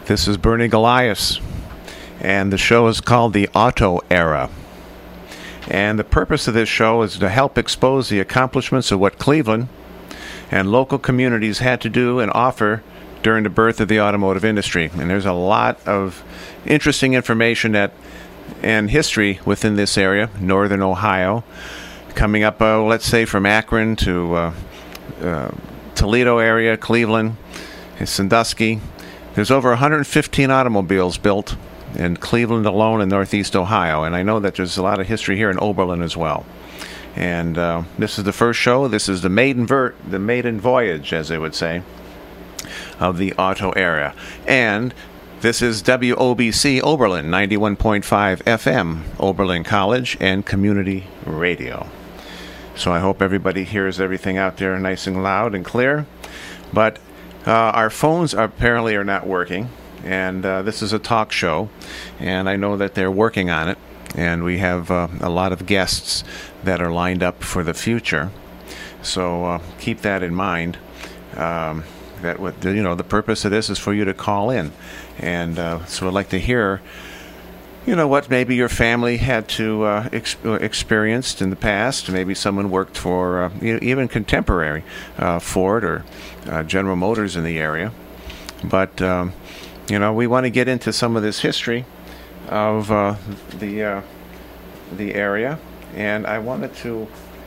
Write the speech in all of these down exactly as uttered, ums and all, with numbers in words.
This is Bernie Goliaths, and the show is called The Auto Era. And the purpose of this show is to help expose the accomplishments of what Cleveland and local communities had to do and offer during the birth of the automotive industry. And there's a lot of interesting information that and history within this area, northern Ohio, coming up, uh, let's say, from Akron to uh, uh, Toledo area, Cleveland, and Sandusky. There's over one hundred fifteen automobiles built in Cleveland alone in northeast Ohio, and I know that there's a lot of history here in Oberlin as well. And uh, this is the first show. This is the maiden ver- the maiden voyage, as they would say, of the auto era. And this is W O B C Oberlin, ninety-one point five F M, Oberlin College and Community Radio. So I hope everybody hears everything out there nice and loud and clear. But uh, our phones apparently are not working, and uh, this is a talk show, and I know that they're working on it, and we have uh, a lot of guests that are lined up for the future. So uh, keep that in mind. Um, that what you know, the purpose of this is for you to call in, and uh, so I'd like to hear, you know, what maybe your family had to uh, ex- experienced in the past. Maybe someone worked for uh, even contemporary uh, Ford or uh, General Motors in the area. But um, you know, we want to get into some of this history of uh, the uh, the area, and I wanted to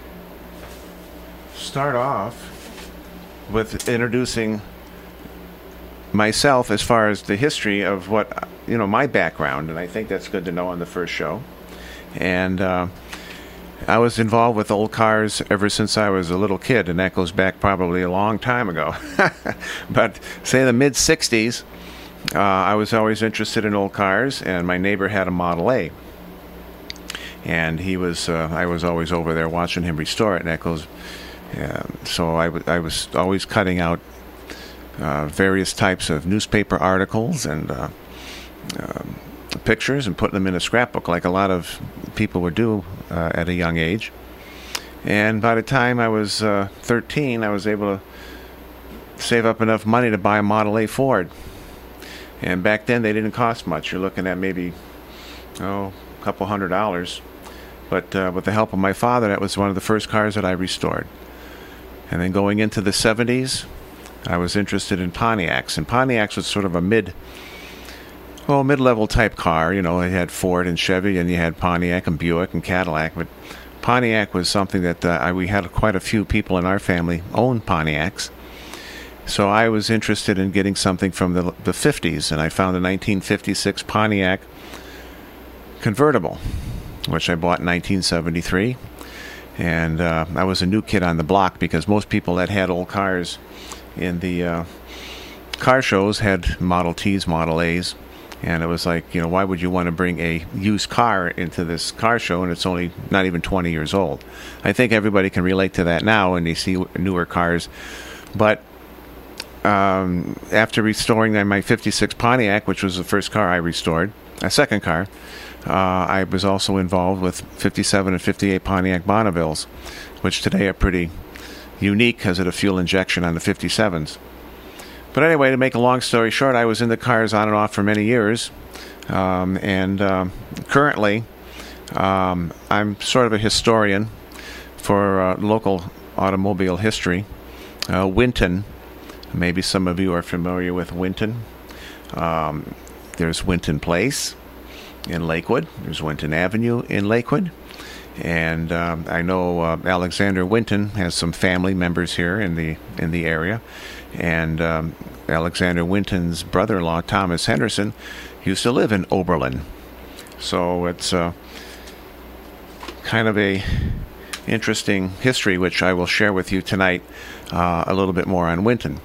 start off with introducing myself as far as the history of what, you know, my background, and I think that's good to know on the first show. And uh, I was involved with old cars ever since I was a little kid, and that goes back probably a long time ago. But say the mid sixties, uh, I was always interested in old cars, and my neighbor had a Model A. And he was, uh, I was always over there watching him restore it, and that goes Yeah, so I, w- I was always cutting out uh, various types of newspaper articles and uh, um, pictures and putting them in a scrapbook like a lot of people would do uh, at a young age. And by the time I was uh, thirteen, I was able to save up enough money to buy a Model A Ford. And back then they didn't cost much. You're looking at maybe, oh, a couple hundred dollars. But uh, with the help of my father, that was one of the first cars that I restored. And then going into the seventies, I was interested in Pontiacs. And Pontiacs was sort of a mid, well, mid-level type car. You know, it had Ford and Chevy, and you had Pontiac and Buick and Cadillac. But Pontiac was something that uh, I, we had quite a few people in our family own Pontiacs. So I was interested in getting something from the, the fifties, and I found a nineteen fifty-six Pontiac convertible, which I bought in nineteen seventy-three. And uh, I was a new kid on the block because most people that had old cars in the uh, car shows had Model Ts, Model As. And it was like, you know, why would you want to bring a used car into this car show and it's only not even twenty years old? I think everybody can relate to that now when they see newer cars. But um, after restoring my fifty-six Pontiac, which was the first car I restored, a second car, Uh, I was also involved with fifty-seven and fifty-eight Pontiac Bonnevilles, which today are pretty unique because of the fuel injection on the fifty-sevens. But anyway, to make a long story short, I was in the cars on and off for many years. Um, and um, currently, um, I'm sort of a historian for uh, local automobile history. Uh, Winton, maybe some of you are familiar with Winton. Um, there's Winton Place in Lakewood. There's Winton Avenue in Lakewood. And um, I know uh, Alexander Winton has some family members here in the in the area. And um, Alexander Winton's brother-in-law, Thomas Henderson, used to live in Oberlin. So it's uh, kind of a interesting history, which I will share with you tonight uh, a little bit more on Winton.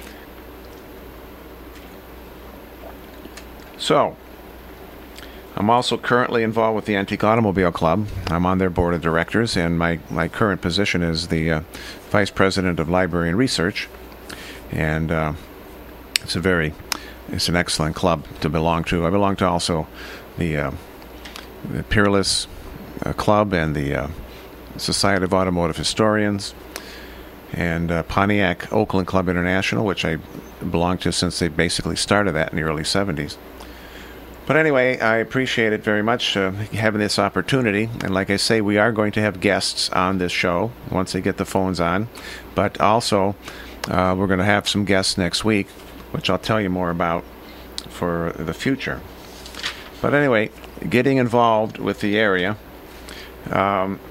So, I'm also currently involved with the Antique Automobile Club. I'm on their board of directors, and my, my current position is the uh, Vice President of Library and Research. And uh, it's a very, it's an excellent club to belong to. I belong to also the, uh, the Peerless uh, Club and the uh, Society of Automotive Historians, and uh, Pontiac Oakland Club International, which I belonged to since they basically started that in the early seventies. But anyway, I appreciate it very much uh, having this opportunity. And like I say, we are going to have guests on this show once they get the phones on. But also, uh, we're going to have some guests next week, which I'll tell you more about for the future. But anyway, getting involved with the area. Um,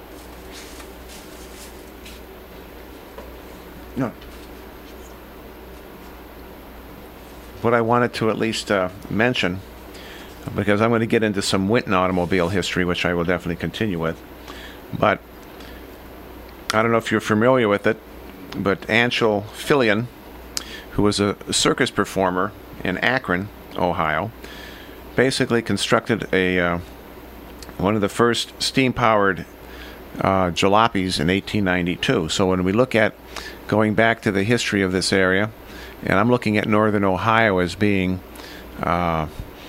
no. What I wanted to at least uh, mention, because I'm going to get into some Winton automobile history, which I will definitely continue with. But I don't know if you're familiar with it, but Anshel Fillion, who was a circus performer in Akron, Ohio, basically constructed a uh, one of the first steam-powered uh, jalopies in eighteen ninety-two. So when we look at going back to the history of this area, and I'm looking at northern Ohio as being uh,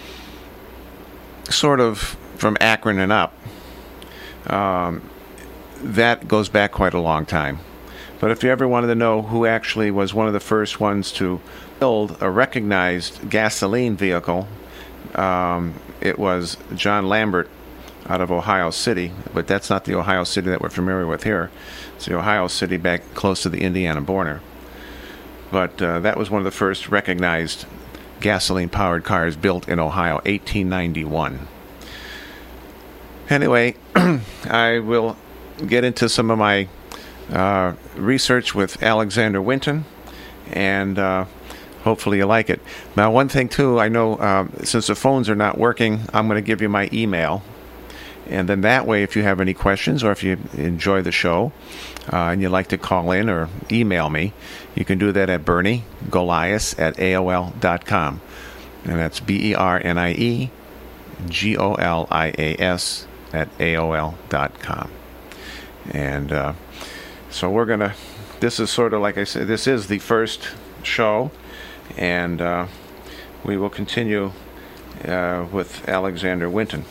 sort of from Akron and up. Um, that goes back quite a long time. But if you ever wanted to know who actually was one of the first ones to build a recognized gasoline vehicle, um, it was John Lambert out of Ohio City. But that's not the Ohio City that we're familiar with here. It's the Ohio City back close to the Indiana border. But uh, that was one of the first recognized gasoline-powered cars built in Ohio, eighteen ninety-one. Anyway, I will get into some of my uh, research with Alexander Winton, and uh, hopefully you like it. Now, one thing, too, I know uh, since the phones are not working, I'm going to give you my email. And then that way, if you have any questions or if you enjoy the show uh, and you'd like to call in or email me, you can do that at Bernie Golias at A O L dot com. And that's B E R N I E G O L I A S at A O L dot com. And uh, so we're going to, this is sort of like I said, this is the first show. And uh, we will continue uh, with Alexander Winton.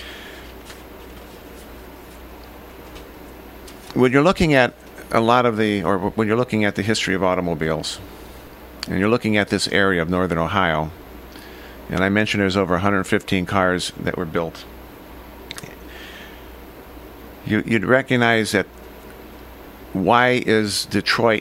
When you're looking at a lot of the, or when you're looking at the history of automobiles, and you're looking at this area of northern Ohio, and I mentioned there's over one hundred fifteen cars that were built, you, you'd recognize that why is Detroit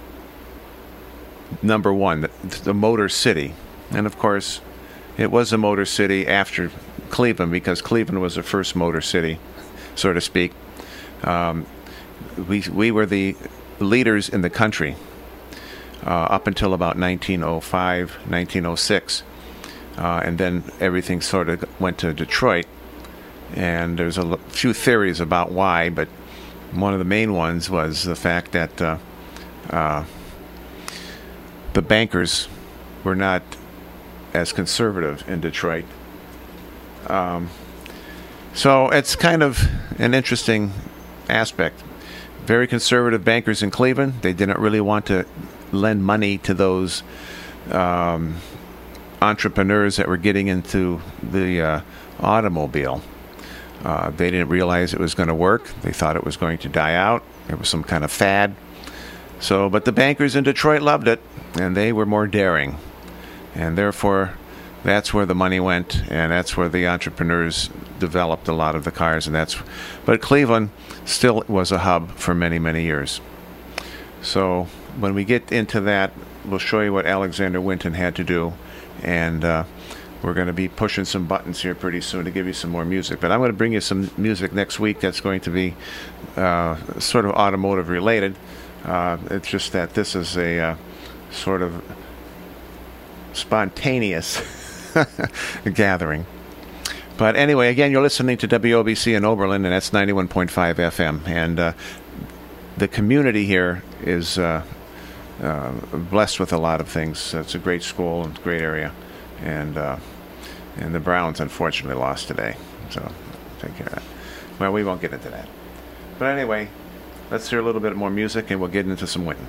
number one, the, the Motor City? And of course, it was a Motor City after Cleveland, because Cleveland was the first Motor City, so to speak. Um, we we were the leaders in the country uh, up until about nineteen oh five, nineteen oh six, uh, and then everything sort of went to Detroit. And there's a l- few theories about why, but one of the main ones was the fact that uh, uh, the bankers were not as conservative in Detroit. Um, so it's kind of an interesting aspect. Very conservative bankers in Cleveland. They didn't really want to lend money to those um, entrepreneurs that were getting into the uh, automobile. Uh, they didn't realize it was going to work. They thought it was going to die out. It was some kind of fad. So, but the bankers in Detroit loved it, and they were more daring. And therefore, that's where the money went, and that's where the entrepreneurs developed a lot of the cars. And that's, but Cleveland still was a hub for many, many years. So when we get into that, we'll show you what Alexander Winton had to do, and uh, we're going to be pushing some buttons here pretty soon to give you some more music. But I'm going to bring you some music next week that's going to be uh, sort of automotive related. Uh, it's just that this is a uh, sort of spontaneous gathering. But anyway, again, you're listening to W O B C in Oberlin, and that's ninety-one point five F M. And uh, the community here is uh, uh, blessed with a lot of things. It's a great school and great area. And uh, and the Browns, unfortunately, lost today. So take care of that. Well, we won't get into that. But anyway, let's hear a little bit more music, and we'll get into some Winton.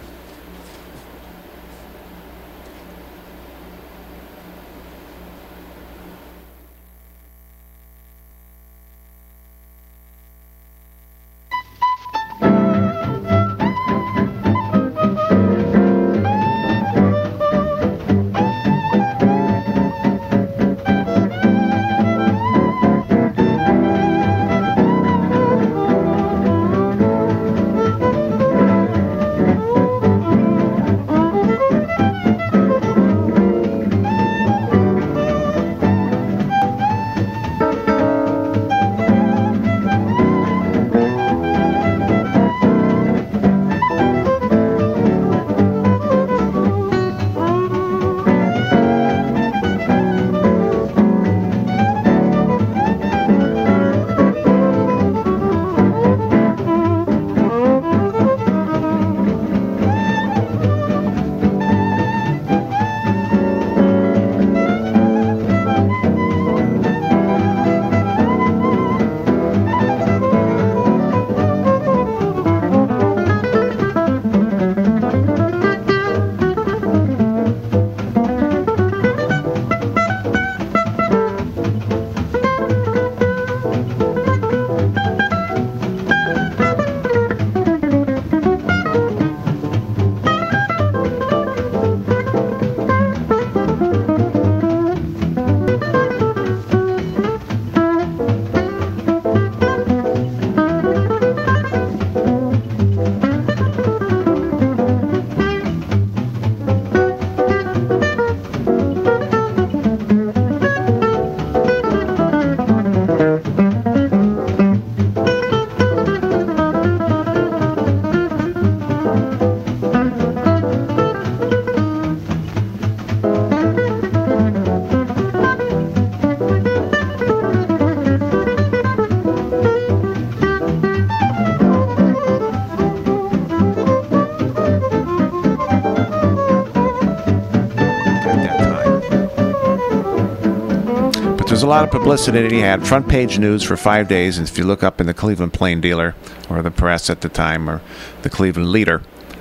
a lot of publicity that he had. Front page news for five days. And if you look up in the Cleveland Plain Dealer, or the Press at the time, or the Cleveland Leader,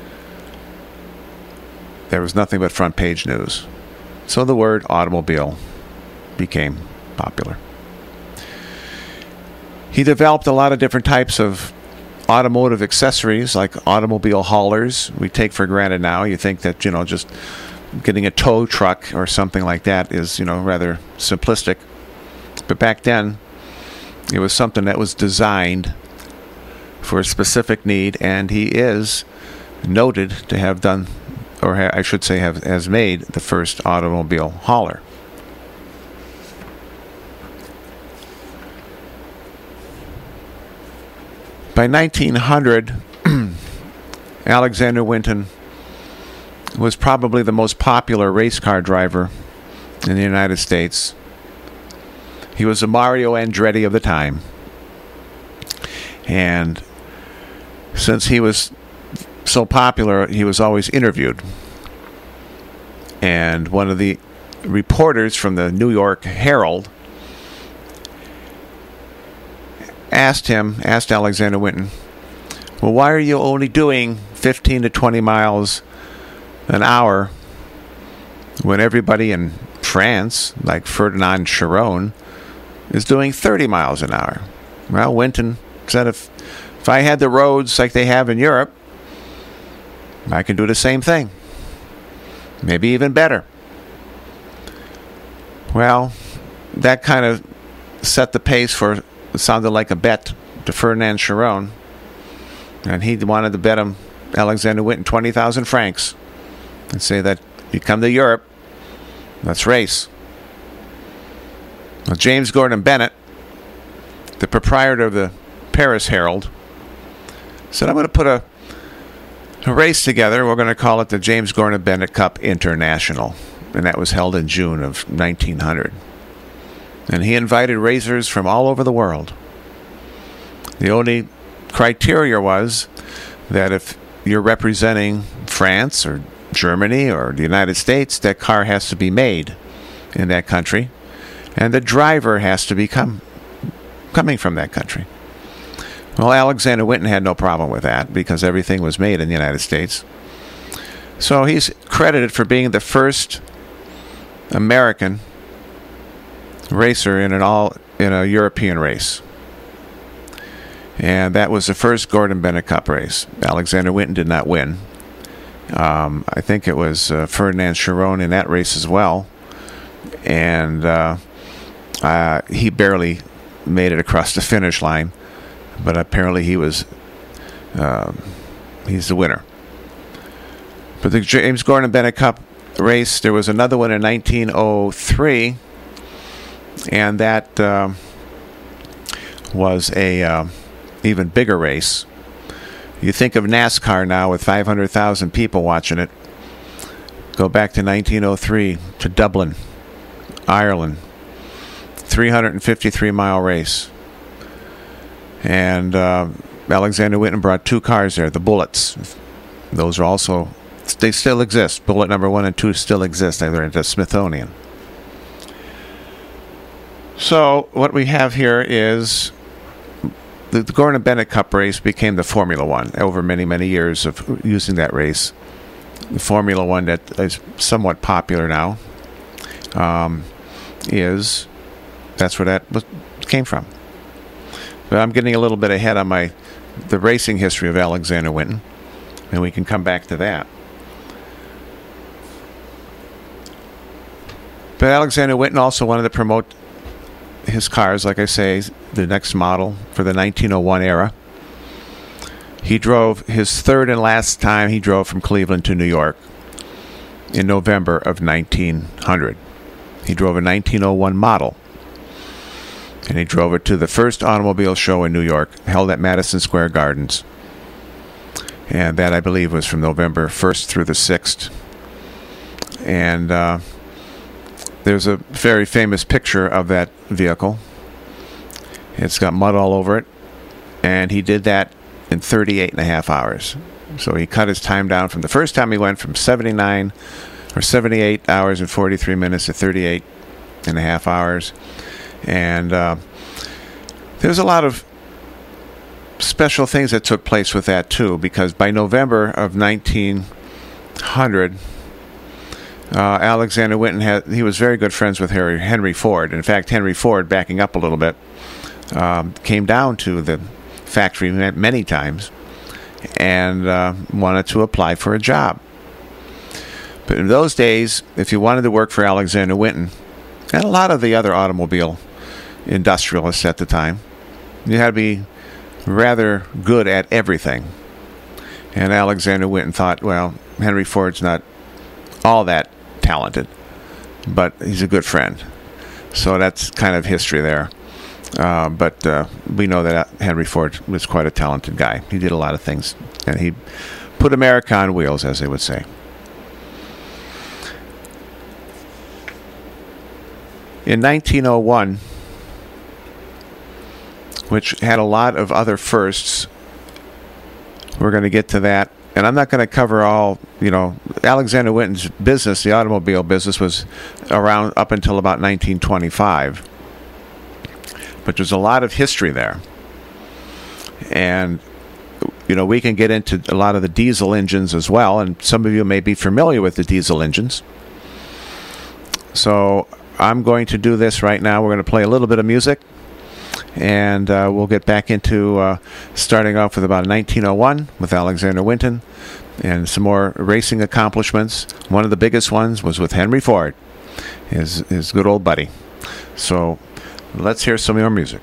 there was nothing but front page news. So the word automobile became popular. He developed a lot of different types of automotive accessories, like automobile haulers. We take for granted now. You think that, you know, just getting a tow truck or something like that is, you know, rather simplistic. But back then, it was something that was designed for a specific need, and he is noted to have done, or ha- I should say have has made the first automobile hauler. By nineteen hundred, Alexander Winton was probably the most popular race car driver in the United States. He was a Mario Andretti of the time. And since he was so popular, he was always interviewed. And one of the reporters from the New York Herald asked him, asked Alexander Winton, well, why are you only doing fifteen to twenty miles an hour when everybody in France, like Ferdinand Chiron, is doing thirty miles an hour? Well, Winton said, if, if I had the roads like they have in Europe, I can do the same thing. Maybe even better. Well, that kind of set the pace for, it sounded like a bet to Ferdinand Chiron. And he wanted to bet him, Alexander Winton, twenty thousand francs. And say that you come to Europe, let's race. Well, James Gordon Bennett, the proprietor of the Paris Herald, said, I'm going to put a, a race together. We're going to call it the James Gordon Bennett Cup International. And that was held in June of nineteen hundred. And he invited racers from all over the world. The only criteria was that if you're representing France or Germany or the United States, that car has to be made in that country, and the driver has to be come, coming from that country. Well, Alexander Winton had no problem with that because everything was made in the United States. So he's credited for being the first American racer in an all in a European race. And that was the first Gordon Bennett Cup race. Alexander Winton did not win. Um, I think it was uh, Ferdinand Chiron in that race as well. And uh, uh, he barely made it across the finish line. But apparently he was, uh, he's the winner. But the James Gordon Bennett Cup race, there was another one in nineteen oh three. And that uh, was a uh, even bigger race. You think of NASCAR now with five hundred thousand people watching it. Go back to nineteen oh three to Dublin, Ireland. three hundred fifty-three mile race. And uh, Alexander Winton brought two cars there, the Bullets. Those are also, they still exist. Bullet number one and two still exist. They're at the Smithsonian. So what we have here is the, the Gordon Bennett Cup race became the Formula One over many, many years of using that race. The Formula One that is somewhat popular now um, is, that's where that was, came from. But I'm getting a little bit ahead on my the racing history of Alexander Winton, and we can come back to that. But Alexander Winton also wanted to promote his cars, like I say, the next model for the nineteen oh one era. He drove his third and last time he drove from Cleveland to New York in November of nineteen hundred. He drove a nineteen oh one model. And he drove it to the first automobile show in New York, held at Madison Square Gardens. And that, I believe, was from November first through the sixth. And uh, there's a very famous picture of that vehicle. It's got mud all over it. And he did that in thirty-eight and a half hours. So he cut his time down from the first time he went from seventy-nine or seventy-eight hours and forty-three minutes to thirty-eight and a half hours. And uh, there's a lot of special things that took place with that too, because by November of nineteen hundred, uh, Alexander Winton had he was very good friends with Harry, Henry Ford. In fact, Henry Ford, backing up a little bit, um, came down to the factory many times and uh, wanted to apply for a job. But in those days, if you wanted to work for Alexander Winton, and a lot of the other automobile industrialists at the time, you had to be rather good at everything. And Alexander Winton thought, well, Henry Ford's not all that talented, but he's a good friend. So that's kind of history there. Uh, but uh, we know that Henry Ford was quite a talented guy. He did a lot of things, and he put America on wheels, as they would say. In nineteen oh one, which had a lot of other firsts, we're going to get to that. And I'm not going to cover all, you know, Alexander Winton's business, the automobile business, was around up until about nineteen twenty-five. But there's a lot of history there. And, you know, we can get into a lot of the diesel engines as well. And some of you may be familiar with the diesel engines. So I'm going to do this right now. We're going to play a little bit of music. And uh, we'll get back into uh, starting off with about nineteen oh one with Alexander Winton and some more racing accomplishments. One of the biggest ones was with Henry Ford, his, his good old buddy. So let's hear some more music.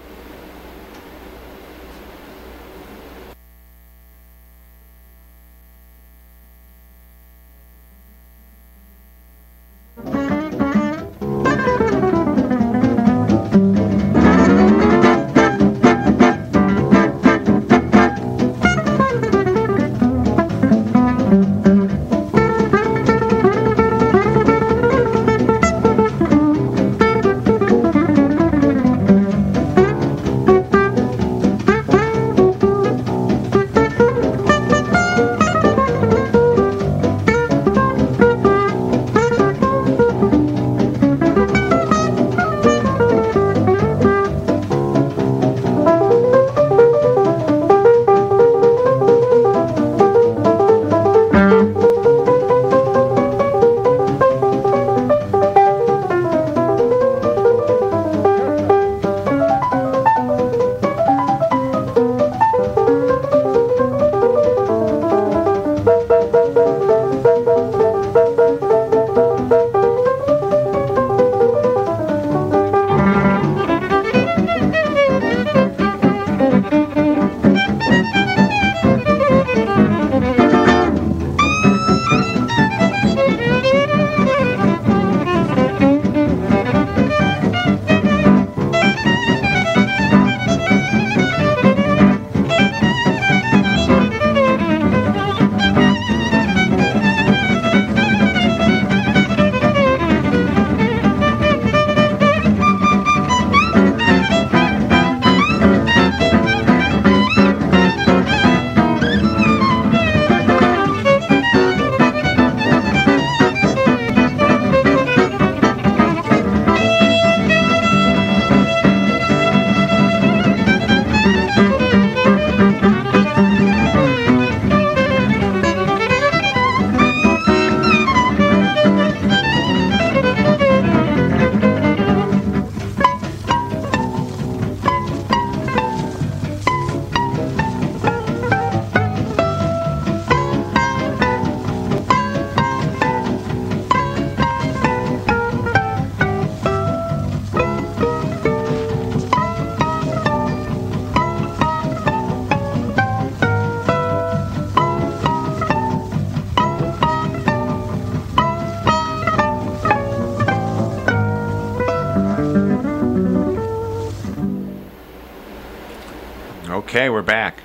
Okay, we're back.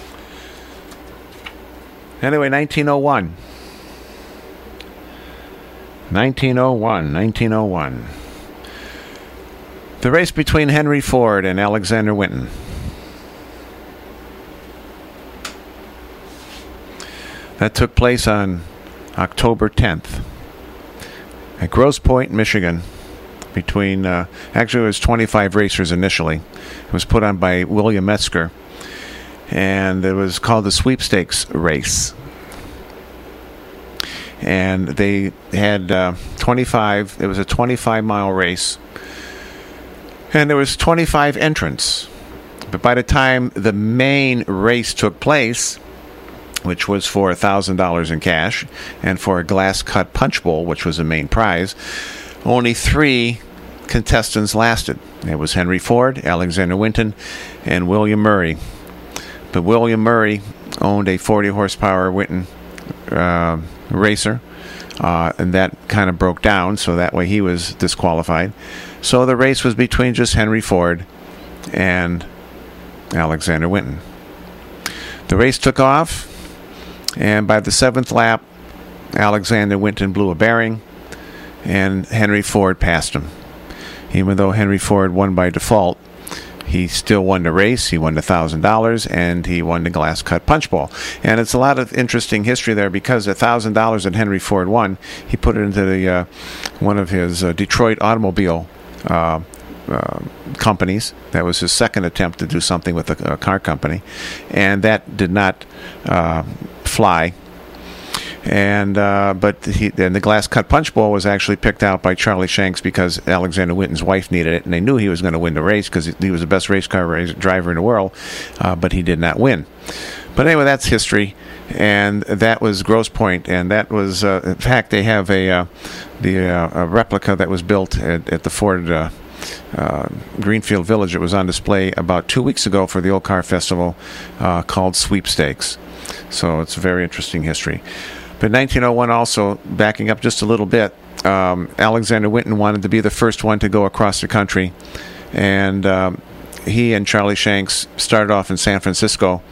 Anyway, nineteen oh one. nineteen oh one, nineteen oh one. The race between Henry Ford and Alexander Winton. That took place on October tenth at Grosse Pointe, Michigan, between, uh, actually it was twenty-five racers initially. It was put on by William Metzger, and it was called the Sweepstakes Race. And they had uh, twenty-five, it was a twenty-five mile race, and there was twenty-five entrants. But by the time the main race took place, which was for one thousand dollars in cash, and for a glass-cut punch bowl, which was the main prize, only three contestants lasted. It was Henry Ford, Alexander Winton, and William Murray. But William Murray owned a forty horsepower Winton uh, racer, uh, and that kind of broke down, so that way he was disqualified. So the race was between just Henry Ford and Alexander Winton. The race took off, and by the seventh lap, Alexander Winton blew a bearing, and Henry Ford passed him. Even though Henry Ford won by default, he still won the race. He won the one thousand dollars, and he won the glass-cut punch bowl. And it's a lot of interesting history there, because the one thousand dollars that Henry Ford won, he put it into the uh, one of his uh, Detroit automobile uh, uh, companies. That was his second attempt to do something with a, a car company, and that did not uh, fly. And uh, but he, and the glass cut punch bowl was actually picked out by Charlie Shanks because Alexander Winton's wife needed it, and they knew he was going to win the race because he was the best race car race driver in the world, uh, but he did not win. But anyway, that's history, and that was Grosse Pointe, and that was uh, in fact they have a uh, the uh, a replica that was built at, at the Ford Uh, Uh, Greenfield Village. It was on display about two weeks ago for the Old Car Festival, uh, called Sweepstakes. So it's a very interesting history. But nineteen oh one also, backing up just a little bit, um, Alexander Winton wanted to be the first one to go across the country, and um, he and Charlie Shanks started off in San Francisco,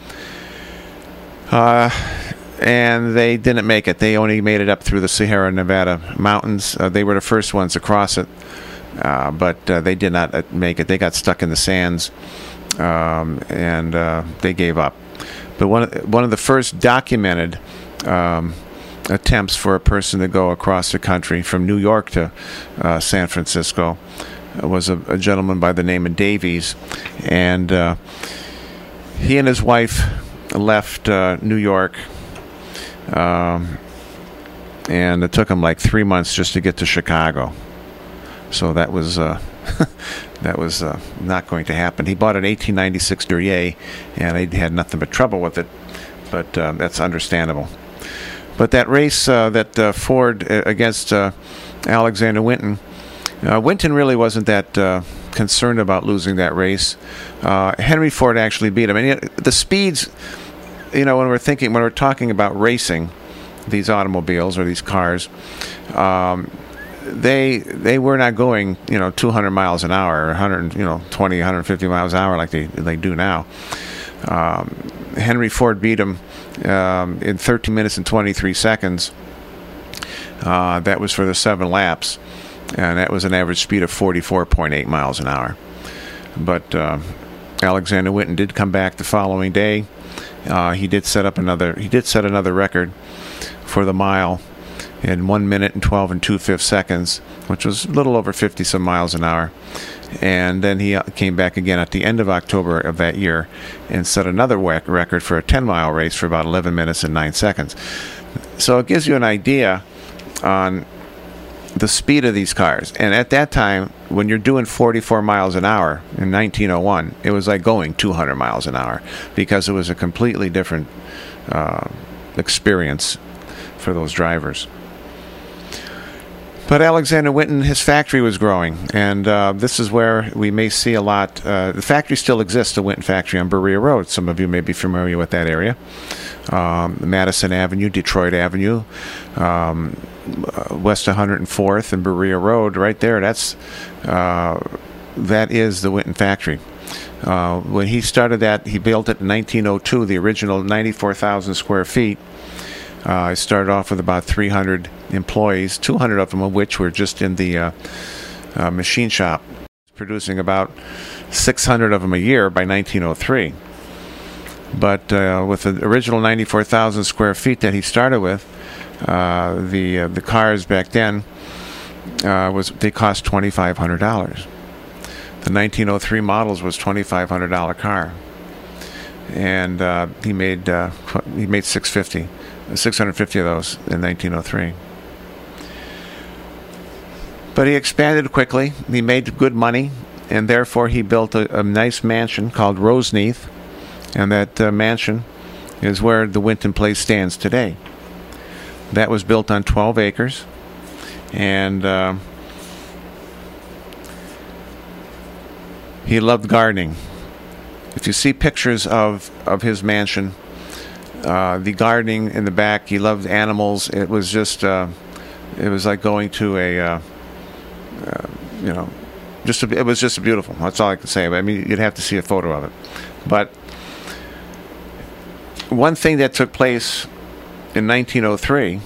uh, and they didn't make it. They only made it up through the Sierra Nevada mountains. Uh, they were the first ones to cross it. Uh, but uh, they did not make it. They got stuck in the sands, um, and uh, they gave up. But one of, one of the first documented um, attempts for a person to go across the country from New York to uh, San Francisco was a, a gentleman by the name of Davies, and uh, he and his wife left uh, New York, um, and it took him like three months just to get to Chicago. So that was uh, that was uh, not going to happen. He bought an eighteen ninety-six Duryea, and he had nothing but trouble with it. But uh, that's understandable. But that race uh, that uh, Ford uh, against uh, Alexander Winton, uh, Winton really wasn't that uh, concerned about losing that race. Uh, Henry Ford actually beat him. And the speeds, you know, when we're thinking, when we're talking about racing these automobiles or these cars, um, they they were not going, you know, two hundred miles an hour, or one hundred, you know, twenty, one hundred fifty miles an hour like they they do now. Um, Henry Ford beat him um, in thirteen minutes and twenty-three seconds. Uh, that was for the seven laps, and that was an average speed of forty-four point eight miles an hour. But uh, Alexander Winton did come back the following day. Uh, he did set up another. He did set another record for the mile in one minute and twelve and two-fifths seconds, which was a little over fifty some miles an hour. And then he came back again at the end of October of that year and set another record for a ten mile race for about eleven minutes and nine seconds. So it gives you an idea on the speed of these cars. And at that time, when you're doing forty-four miles an hour in nineteen oh one, it was like going two hundred miles an hour, because it was a completely different uh, experience for those drivers. But Alexander Winton, his factory was growing, and uh, this is where we may see a lot. Uh, the factory still exists, the Winton factory on Berea Road. Some of you may be familiar with that area. Um, Madison Avenue, Detroit Avenue, um, uh, West one hundred fourth and Berea Road, right there. That's uh, that is the Winton factory. Uh, when he started that, he built it in nineteen oh two, the original ninety-four thousand square feet. Uh, I started off with about three hundred employees, two hundred of them of which were just in the uh, uh, machine shop, producing about six hundred of them a year by nineteen oh three. But uh, with the original ninety-four thousand square feet that he started with, uh, the uh, the cars back then uh, was they cost twenty-five hundred dollars. The nineteen oh three models was twenty-five hundred dollar car, and uh, he made uh, he made six fifty, six hundred fifty of those in nineteen oh three. But he expanded quickly. He made good money, and therefore he built a, a nice mansion called Roseneath, and that uh, mansion is where the Winton Place stands today. That was built on twelve acres, and uh, he loved gardening. If you see pictures of, of his mansion, uh, the gardening in the back, he loved animals. It was just, uh, it was like going to a, uh, uh, you know, just a, it was just beautiful. That's all I can say. I mean, you'd have to see a photo of it. But one thing that took place in nineteen oh three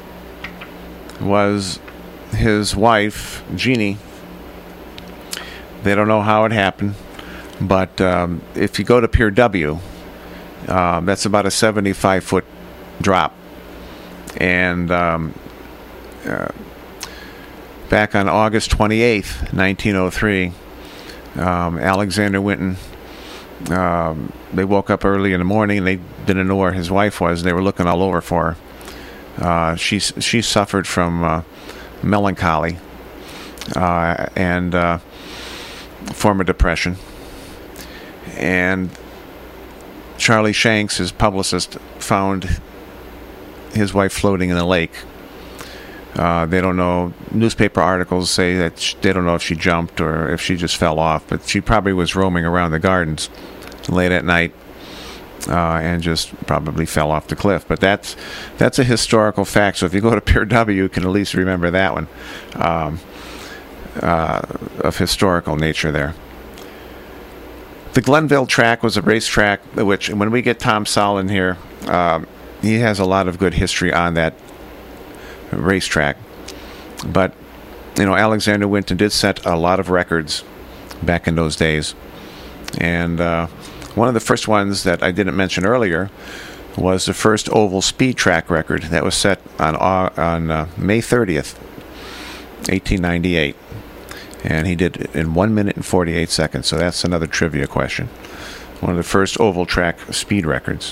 was his wife, Jeannie. They don't know how it happened, but um, if you go to Pier W, uh, that's about a seventy-five foot drop. And um, uh, back on August twenty-eighth, nineteen oh three, um, Alexander Winton, um, they woke up early in the morning and they didn't know where his wife was. They were looking all over for her. Uh, she, she suffered from uh, melancholy uh, and uh, form of depression. And Charlie Shanks, his publicist, found his wife floating in a lake. Uh, they don't know. Newspaper articles say that she, they don't know if she jumped or if she just fell off, but she probably was roaming around the gardens late at night uh, and just probably fell off the cliff. But that's that's a historical fact. So if you go to Pier W, you can at least remember that one um, uh, of historical nature there. The Glenville track was a racetrack, which when we get Tom Saul in here, um, he has a lot of good history on that racetrack. But you know, Alexander Winton did set a lot of records back in those days, and uh, one of the first ones that I didn't mention earlier was the first oval speed track record that was set on uh, on uh, May thirtieth, eighteen ninety-eight, and he did it in one minute and forty-eight seconds. So that's another trivia question. One of the first oval track speed records.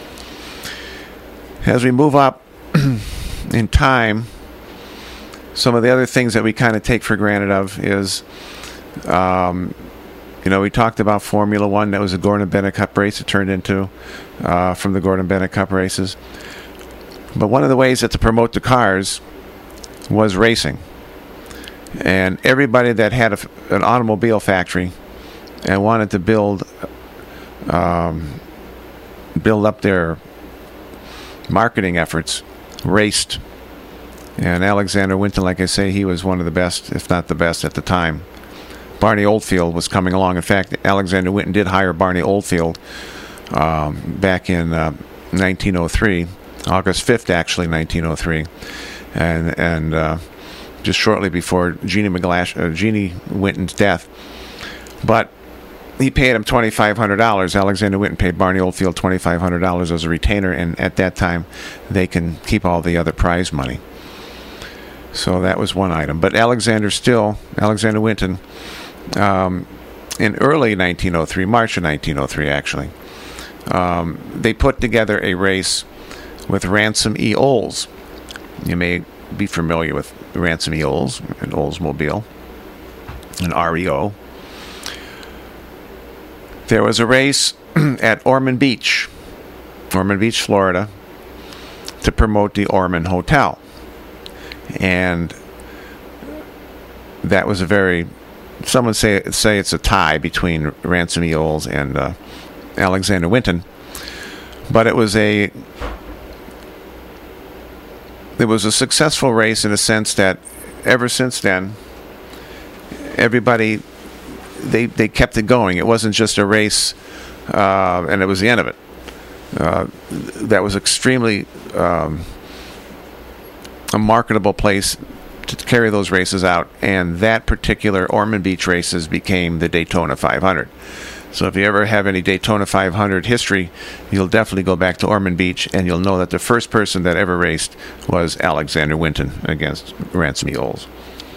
As we move up in time, some of the other things that we kind of take for granted of is, um, you know, we talked about Formula One. That was a Gordon Bennett Cup race it turned into uh, from the Gordon Bennett Cup races. But one of the ways that to promote the cars was racing. And everybody that had a, an automobile factory and wanted to build um, build up their marketing efforts raced. And Alexander Winton, like I say, he was one of the best, if not the best, at the time. Barney Oldfield was coming along. In fact, Alexander Winton did hire Barney Oldfield um, back in uh, nineteen oh three, August fifth, actually, nineteen oh three, and and uh, just shortly before Jeannie McGlash, uh, Jeannie Winton's death. But he paid him twenty-five hundred dollars. Alexander Winton paid Barney Oldfield twenty-five hundred dollars as a retainer, and at that time, they can keep all the other prize money. So that was one item. But Alexander still, Alexander Winton, um, in early nineteen oh three, March of nineteen oh three, actually, um, they put together a race with Ransom E. Olds. You may be familiar with Ransom E. Olds, an Oldsmobile, an R E O. There was a race at Ormond Beach, Ormond Beach, Florida, to promote the Ormond Hotel. And that was a very, someone say say it's a tie between Ransom E. Olds and uh, Alexander Winton. But it was a it was a successful race in a sense that ever since then, everybody, they they kept it going. It wasn't just a race, uh, and it was the end of it. Uh, that was extremely um, a marketable place to carry those races out, and that particular Ormond Beach races became the Daytona five hundred. So if you ever have any Daytona five hundred history, you'll definitely go back to Ormond Beach, and you'll know that the first person that ever raced was Alexander Winton against Ransom E. Olds.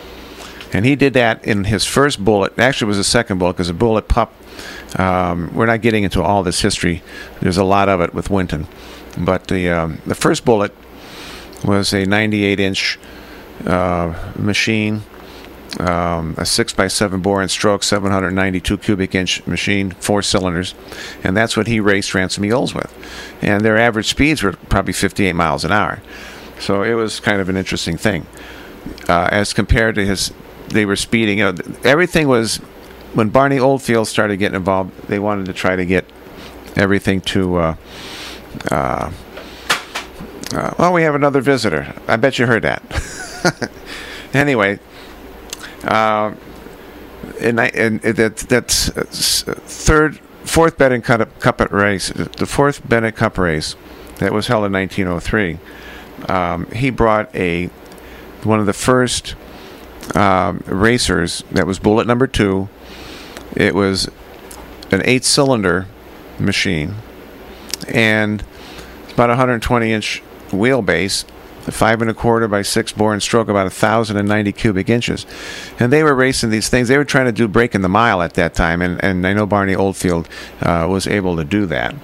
And he did that in his first Bullitt. Actually, it was the second Bullitt, because a Bullitt pup, um, we're not getting into all this history. There's a lot of it with Winton. But the um, the first Bullitt was a ninety-eight inch uh, machine, um, a six by seven bore and stroke, seven hundred ninety-two cubic inch machine, four cylinders. And that's what he raced Ransom Eagles with. And their average speeds were probably fifty-eight miles an hour. So it was kind of an interesting thing. Uh, as compared to his, they were speeding. You know, everything was, when Barney Oldfield started getting involved, they wanted to try to get everything to, uh, uh, uh, well, we have another visitor. I bet you heard that. Anyway, uh, and, I, and that that's third, fourth Bennett Cup, Cup race, the fourth Bennett Cup race that was held in nineteen oh three. Um, he brought a one of the first um, racers that was Bullitt number two. It was an eight-cylinder machine, and about one hundred twenty inch wheelbase, five and a quarter by six bore and stroke, about one thousand ninety cubic inches. And they were racing these things. They were trying to do breaking the mile at that time, and, and I know Barney Oldfield uh, was able to do that.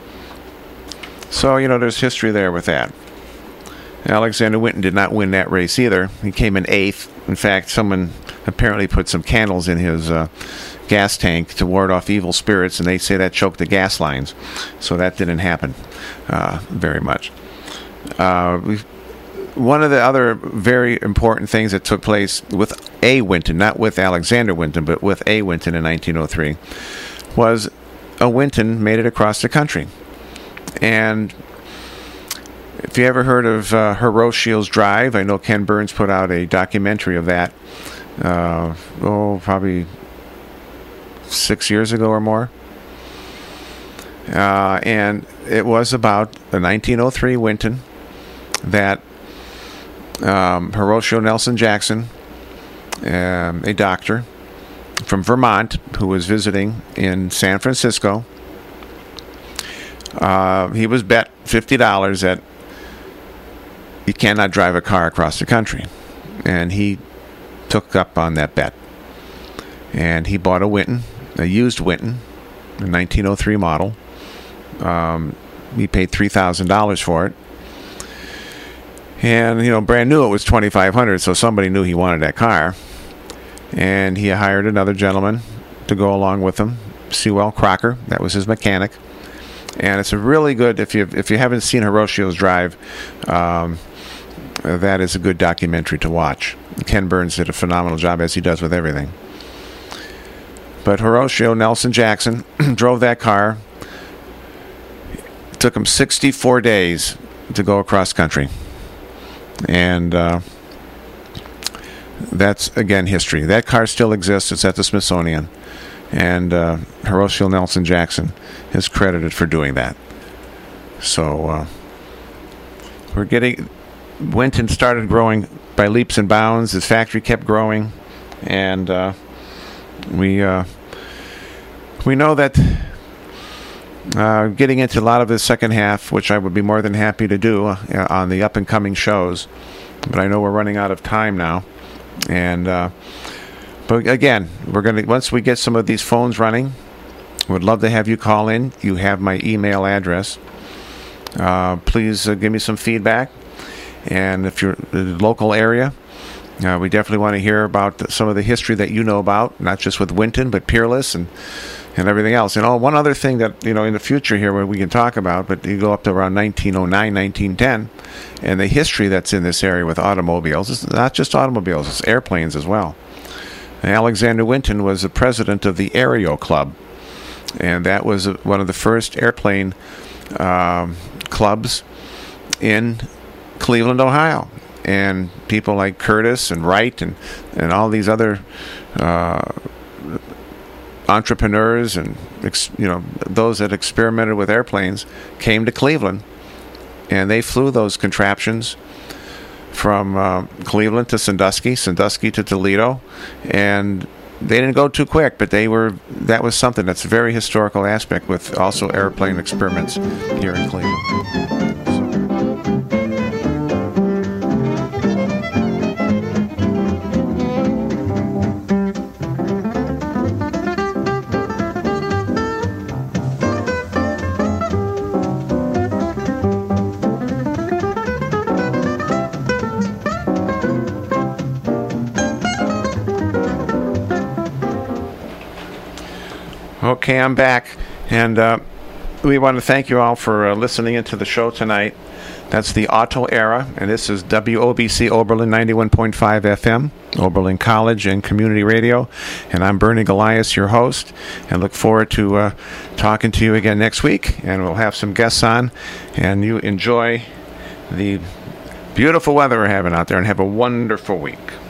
So, you know, there's history there with that. Alexander Winton did not win that race either. He came in eighth. In fact, someone apparently put some candles in his uh, gas tank to ward off evil spirits, and they say that choked the gas lines. So that didn't happen uh, very much. Uh, we, one of the other very important things that took place with A. Winton, not with Alexander Winton, but with A. Winton in nineteen oh three, was a Winton made it across the country. And if you ever heard of uh, Hiroshio's Drive, I know Ken Burns put out a documentary of that, uh, oh, probably six years ago or more. Uh, and it was about the nineteen oh three Winton that um, Hiroshio Nelson Jackson, um, a doctor from Vermont who was visiting in San Francisco, uh, he was bet fifty dollars that you cannot drive a car across the country. And he took up on that bet. And he bought a Winton, a used Winton, a nineteen oh three model. Um, he paid three thousand dollars for it. And, you know, brand new it was twenty-five hundred dollars, so somebody knew he wanted that car. And he hired another gentleman to go along with him, Sewell Crocker. That was his mechanic. And it's a really good, if you if you haven't seen Hiroshio's Drive, um, that is a good documentary to watch. Ken Burns did a phenomenal job, as he does with everything. But Hiroshio Nelson Jackson drove that car. It took him sixty-four days to go across country. And uh, that's, again, history. That car still exists. It's at the Smithsonian. And uh, Hiroshio Nelson Jackson is credited for doing that. So uh, we're getting... Winton started growing by leaps and bounds. His factory kept growing. And uh, we uh, we know that uh, getting into a lot of the second half, which I would be more than happy to do uh, on the up-and-coming shows. But I know we're running out of time now. And... Uh, But again, we're gonna once we get some of these phones running, would love to have you call in. You have my email address. Uh, please uh, give me some feedback, and if you're in the local area, uh, we definitely want to hear about the, some of the history that you know about, not just with Winton, but Peerless and and everything else. And oh, one other thing that you know in the future here, where we can talk about, but you go up to around nineteen oh nine, nineteen ten, and the history that's in this area with automobiles. It's not just automobiles; it's airplanes as well. Alexander Winton was the president of the Aero Club, and that was one of the first airplane um, clubs in Cleveland, Ohio. And people like Curtis and Wright and, and all these other uh, entrepreneurs and ex, you know those that experimented with airplanes came to Cleveland, and they flew those contraptions from uh, Cleveland to Sandusky, Sandusky to Toledo, and they didn't go too quick, but they were. That was something that's a very historical aspect with also airplane experiments here in Cleveland. Okay, I'm back, and uh, we want to thank you all for uh, listening into the show tonight. That's the Auto Era, and this is W O B C Oberlin ninety-one point five F M, Oberlin College and Community Radio. And I'm Bernie Goliath, your host, and look forward to uh, talking to you again next week. And we'll have some guests on, and you enjoy the beautiful weather we're having out there, and have a wonderful week.